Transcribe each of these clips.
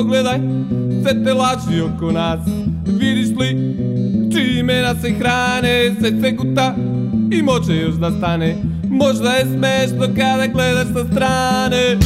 pogledaj sve te laži oko nas. Vidiš li čime nas se hrane, sve guta i može još da stane. Možda je smešno kada gledaš sa strane.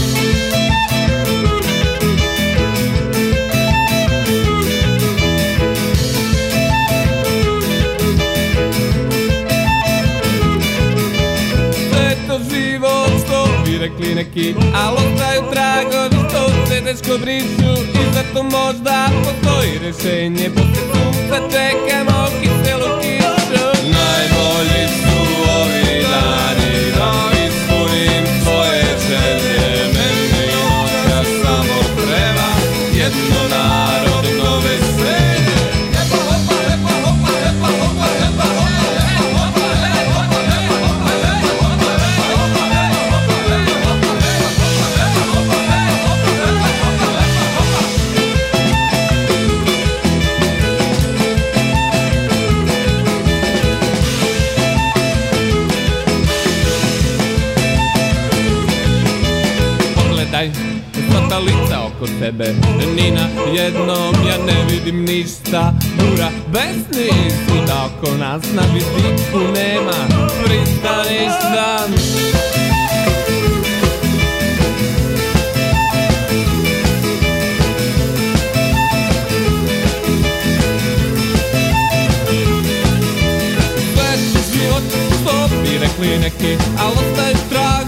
Sve to život što bi rekli neki, al ostaju tragovi što se teško brišu. I zato možda postoji rešenje, posle sunca čekamo kiselu kišu. Najbolji su ovi dani da ispunim svoje želje. Meni noća samo treba jedno narodno veselje. Sva ta lica oko tebe, ni na jednom ja ne vidim ništa. Bura, besni su da oko nas na vidiku nema pristaništa. Sve život što bi rekli neki, al ostaje trag